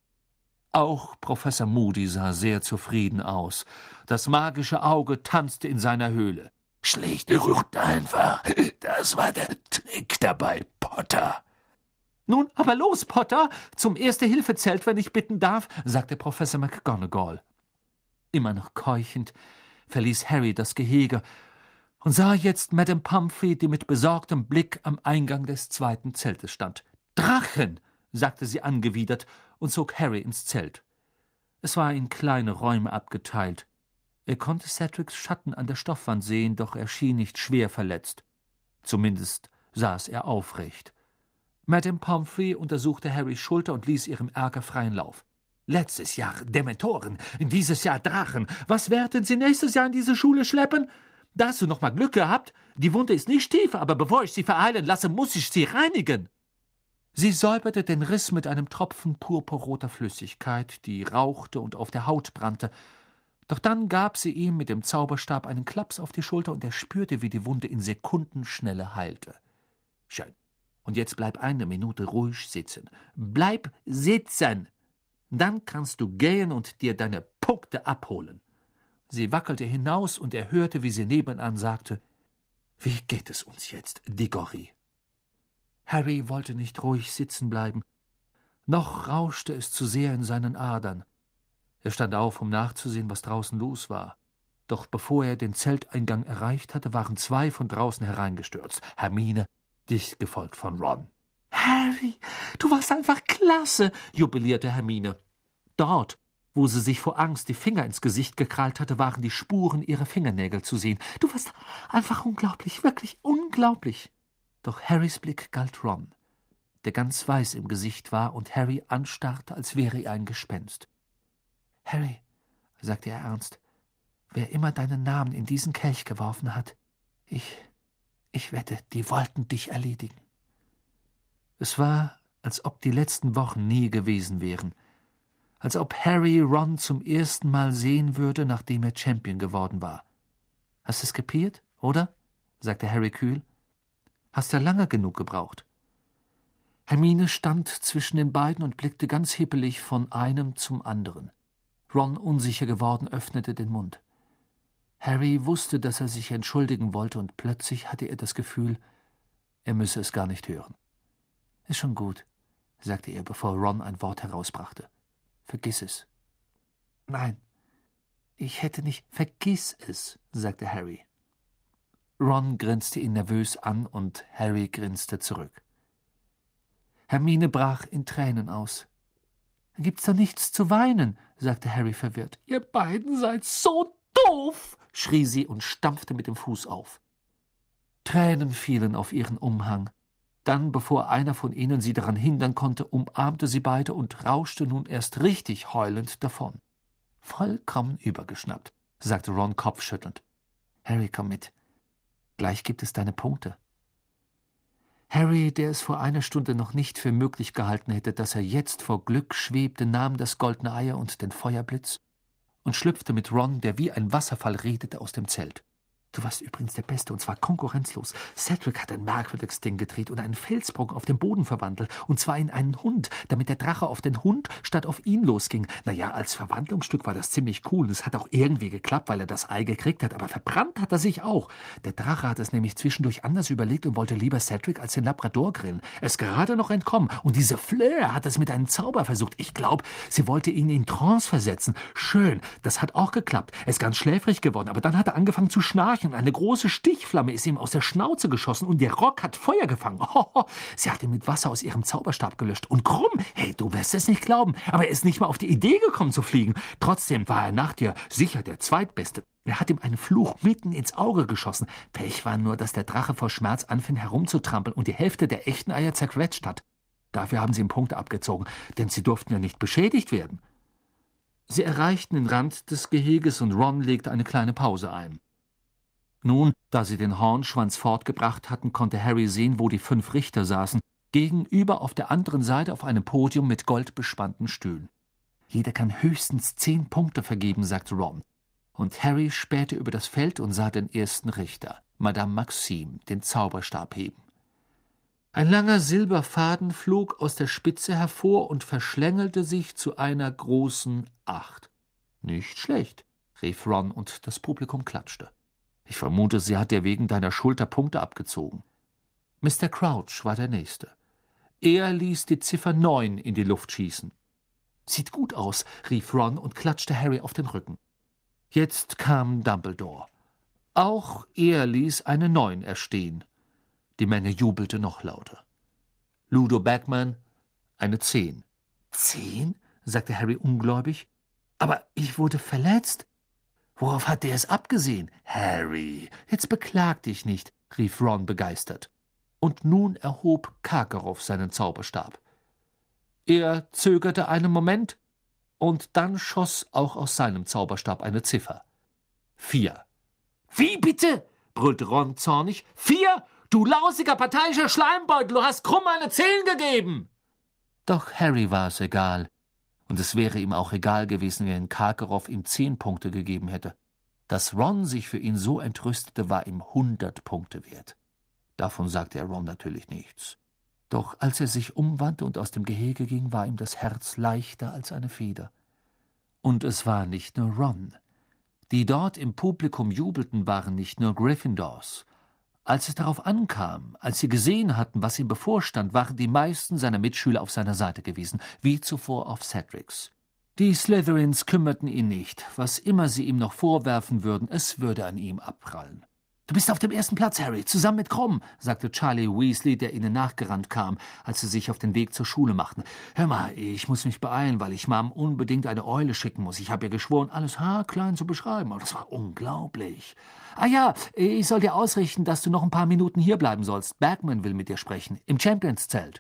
[SPEAKER 1] Auch Professor Moody sah sehr zufrieden aus. Das magische Auge tanzte in seiner Höhle.
[SPEAKER 2] »Schlicht und einfach. Das war der Trick dabei, Potter.«
[SPEAKER 1] »Nun, aber los, Potter, zum Erste-Hilfe-Zelt, wenn ich bitten darf«, sagte Professor McGonagall. Immer noch keuchend verließ Harry das Gehege und sah jetzt Madame Pomfrey, die mit besorgtem Blick am Eingang des zweiten Zeltes stand. »Drachen«, sagte sie angewidert und zog Harry ins Zelt. Es war in kleine Räume abgeteilt. Er konnte Cedrics Schatten an der Stoffwand sehen, doch er schien nicht schwer verletzt. Zumindest saß er aufrecht. Madame Pomfrey untersuchte Harrys Schulter und ließ ihrem Ärger freien Lauf. »Letztes Jahr Dementoren, dieses Jahr Drachen. Was werden Sie nächstes Jahr in diese Schule schleppen? Da hast du noch mal Glück gehabt. Die Wunde ist nicht tief, aber bevor ich sie verheilen lasse, muss ich sie reinigen.« Sie säuberte den Riss mit einem Tropfen purpurroter Flüssigkeit, die rauchte und auf der Haut brannte. Doch dann gab sie ihm mit dem Zauberstab einen Klaps auf die Schulter, und er spürte, wie die Wunde in Sekundenschnelle heilte. »Schön. Und jetzt bleib eine Minute ruhig sitzen. Bleib sitzen«, Dann kannst du gehen und dir deine Punkte abholen. Sie wackelte hinaus, und er hörte, wie sie nebenan sagte: »Wie geht es uns jetzt, Diggory?« Harry wollte nicht ruhig sitzen bleiben. Noch rauschte es zu sehr in seinen Adern. Er stand auf, um nachzusehen, was draußen los war. Doch bevor er den Zelteingang erreicht hatte, waren 2 von draußen hereingestürzt. Hermine, dicht gefolgt von Ron. »Harry, du warst einfach klasse«, jubilierte Hermine. Dort, wo sie sich vor Angst die Finger ins Gesicht gekrallt hatte, waren die Spuren ihrer Fingernägel zu sehen. »Du warst einfach unglaublich, wirklich unglaublich.« Doch Harrys Blick galt Ron, der ganz weiß im Gesicht war und Harry anstarrte, als wäre er ein Gespenst. »Harry«, sagte er ernst, »wer immer deinen Namen in diesen Kelch geworfen hat, ich wette, die wollten dich erledigen.« Es war, als ob die letzten Wochen nie gewesen wären, als ob Harry Ron zum ersten Mal sehen würde, nachdem er Champion geworden war. »Hast es kapiert, oder?« sagte Harry kühl. »Hast ja lange genug gebraucht.« Hermine stand zwischen den beiden und blickte ganz hippelig von einem zum anderen. Ron, unsicher geworden, öffnete den Mund. Harry wusste, dass er sich entschuldigen wollte, und plötzlich hatte er das Gefühl, er müsse es gar nicht hören. »Ist schon gut«, sagte er, bevor Ron ein Wort herausbrachte. »Vergiss es.« »Nein, ich hätte nicht...« »Vergiss es«, sagte Harry. Ron grinste ihn nervös an, und Harry grinste zurück. Hermine brach in Tränen aus. »Gibt's doch nichts zu weinen«, sagte Harry verwirrt. »Ihr beiden seid so doof«, schrie sie und stampfte mit dem Fuß auf. Tränen fielen auf ihren Umhang. Dann, bevor einer von ihnen sie daran hindern konnte, umarmte sie beide und rauschte nun erst richtig heulend davon. »Vollkommen übergeschnappt«, sagte Ron kopfschüttelnd. »Harry, komm mit. Gleich gibt es deine Punkte.« Harry, der es vor einer Stunde noch nicht für möglich gehalten hätte, dass er jetzt vor Glück schwebte, nahm das goldene Ei und den Feuerblitz und schlüpfte mit Ron, der wie ein Wasserfall redete, aus dem Zelt. »Du warst übrigens der Beste, und zwar konkurrenzlos. Cedric hat ein merkwürdiges Ding gedreht und einen Felsbrocken auf den Boden verwandelt, und zwar in einen Hund, damit der Drache auf den Hund statt auf ihn losging. Naja, als Verwandlungsstück war das ziemlich cool, und es hat auch irgendwie geklappt, weil er das Ei gekriegt hat, aber verbrannt hat er sich auch. Der Drache hat es nämlich zwischendurch anders überlegt und wollte lieber Cedric als den Labrador grillen. Er ist gerade noch entkommen, und diese Fleur hat es mit einem Zauber versucht. Ich glaube, sie wollte ihn in Trance versetzen. Schön, das hat auch geklappt. Er ist ganz schläfrig geworden, aber dann hat er angefangen zu schnarchen. Eine große Stichflamme ist ihm aus der Schnauze geschossen, und der Rock hat Feuer gefangen. Sie hat ihn mit Wasser aus ihrem Zauberstab gelöscht. Und Krumm, hey, du wirst es nicht glauben, aber er ist nicht mal auf die Idee gekommen zu fliegen. Trotzdem war er nach dir sicher der Zweitbeste. Er hat ihm einen Fluch mitten ins Auge geschossen. Pech war nur, dass der Drache vor Schmerz anfing herumzutrampeln und die Hälfte der echten Eier zerquetscht hat. Dafür haben sie ihm Punkte abgezogen, denn sie durften ja nicht beschädigt werden. Sie erreichten den Rand des Geheges, und Ron legte eine kleine Pause ein. Nun, da sie den Hornschwanz fortgebracht hatten, konnte Harry sehen, wo die 5 Richter saßen, gegenüber auf der anderen Seite auf einem Podium mit goldbespannten Stühlen. »Jeder kann höchstens 10 Punkte vergeben«, sagte Ron. Und Harry spähte über das Feld und sah den ersten Richter, Madame Maxime, den Zauberstab heben. Ein langer Silberfaden flog aus der Spitze hervor und verschlängelte sich zu einer großen 8. »Nicht schlecht«, rief Ron, und das Publikum klatschte. »Ich vermute, sie hat dir wegen deiner Schulter Punkte abgezogen.« Mr. Crouch war der Nächste. Er ließ die Ziffer 9 in die Luft schießen. »Sieht gut aus«, rief Ron und klatschte Harry auf den Rücken. Jetzt kam Dumbledore. Auch er ließ eine 9 erstehen. Die Menge jubelte noch lauter. Ludo Bagman eine 10. »10?«, sagte Harry ungläubig. »Aber ich wurde verletzt. Worauf hat der es abgesehen?« »Harry, jetzt beklag dich nicht«, rief Ron begeistert. Und nun erhob Karkaroff seinen Zauberstab. Er zögerte einen Moment, und dann schoss auch aus seinem Zauberstab eine Ziffer. 4. »Wie bitte?«, brüllte Ron zornig. »4? Du lausiger parteiischer Schleimbeutel, du hast Krumm eine 10 gegeben!« Doch Harry war es egal. Und es wäre ihm auch egal gewesen, wenn Karkaroff ihm 10 Punkte gegeben hätte. Dass Ron sich für ihn so entrüstete, war ihm 100 Punkte wert. Davon sagte er Ron natürlich nichts. Doch als er sich umwandte und aus dem Gehege ging, war ihm das Herz leichter als eine Feder. Und es war nicht nur Ron. Die dort im Publikum jubelten, waren nicht nur Gryffindors. Als es darauf ankam, als sie gesehen hatten, was ihm bevorstand, waren die meisten seiner Mitschüler auf seiner Seite gewesen, wie zuvor auf Cedrics. Die Slytherins kümmerten ihn nicht. Was immer sie ihm noch vorwerfen würden, es würde an ihm abprallen. »Du bist auf dem ersten Platz, Harry, zusammen mit Krumm«, sagte Charlie Weasley, der ihnen nachgerannt kam, als sie sich auf den Weg zur Schule machten. »Hör mal, ich muss mich beeilen, weil ich Mom unbedingt eine Eule schicken muss. Ich habe ihr geschworen, alles haarklein zu beschreiben. Aber das war unglaublich. Ah ja, ich soll dir ausrichten, dass du noch ein paar Minuten hierbleiben sollst. Bagman will mit dir sprechen, im Champions-Zelt.«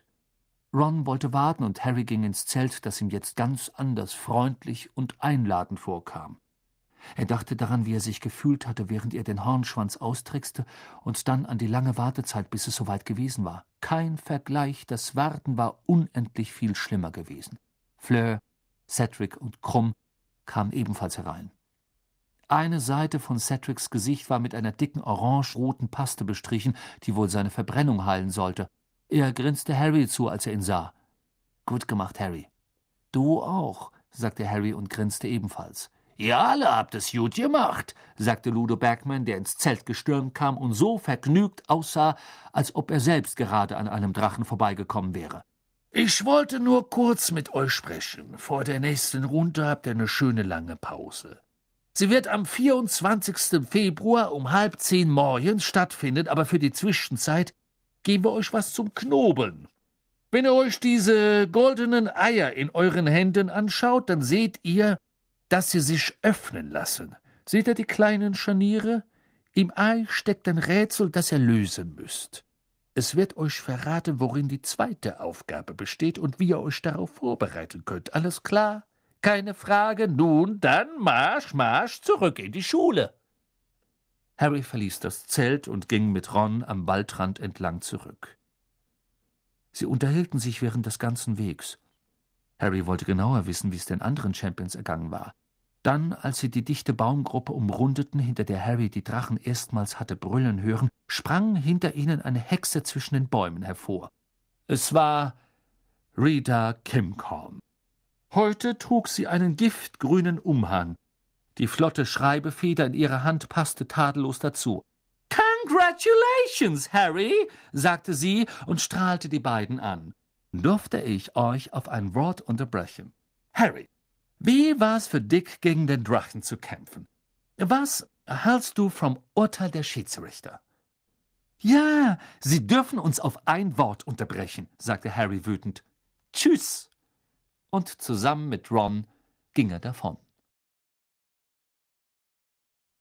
[SPEAKER 1] Ron wollte warten, und Harry ging ins Zelt, das ihm jetzt ganz anders freundlich und einladend vorkam. Er dachte daran, wie er sich gefühlt hatte, während er den Hornschwanz austrickste, und dann an die lange Wartezeit, bis es soweit gewesen war. Kein Vergleich, das Warten war unendlich viel schlimmer gewesen. Fleur, Cedric und Krumm kamen ebenfalls herein. Eine Seite von Cedrics Gesicht war mit einer dicken orange-roten Paste bestrichen, die wohl seine Verbrennung heilen sollte. Er grinste Harry zu, als er ihn sah. »Gut gemacht, Harry.« »Du auch«, sagte Harry und grinste ebenfalls. »Ihr alle habt es gut gemacht«, sagte Ludo Bagman, der ins Zelt gestürmt kam und so vergnügt aussah, als ob er selbst gerade an einem Drachen vorbeigekommen wäre.
[SPEAKER 2] »Ich wollte nur kurz mit euch sprechen. Vor der nächsten Runde habt ihr eine schöne lange Pause. Sie wird am 24. Februar um 9:30 morgens stattfinden, aber für die Zwischenzeit geben wir euch was zum Knobeln. Wenn ihr euch diese goldenen Eier in euren Händen anschaut, dann seht ihr, dass sie sich öffnen lassen. Seht ihr die kleinen Scharniere? Im Ei steckt ein Rätsel, das ihr lösen müsst. Es wird euch verraten, worin die zweite Aufgabe besteht und wie ihr euch darauf vorbereiten könnt. Alles klar? Keine Frage? Nun, dann Marsch zurück in die Schule.«
[SPEAKER 1] Harry verließ das Zelt und ging mit Ron am Waldrand entlang zurück. Sie unterhielten sich während des ganzen Wegs. Harry wollte genauer wissen, wie es den anderen Champions ergangen war. Dann, als sie die dichte Baumgruppe umrundeten, hinter der Harry die Drachen erstmals hatte brüllen hören, sprang hinter ihnen eine Hexe zwischen den Bäumen hervor. Es war Rita Kimcorn. Heute trug sie einen giftgrünen Umhang. Die flotte Schreibefeder in ihrer Hand passte tadellos dazu. »Congratulations, Harry«, sagte sie und strahlte die beiden an. »Durfte ich euch auf ein Wort unterbrechen? Harry, wie war's für Dick, gegen den Drachen zu kämpfen? Was hältst du vom Urteil der Schiedsrichter?« »Ja, Sie dürfen uns auf ein Wort unterbrechen«, sagte Harry wütend. »Tschüss!« Und zusammen mit Ron ging er davon.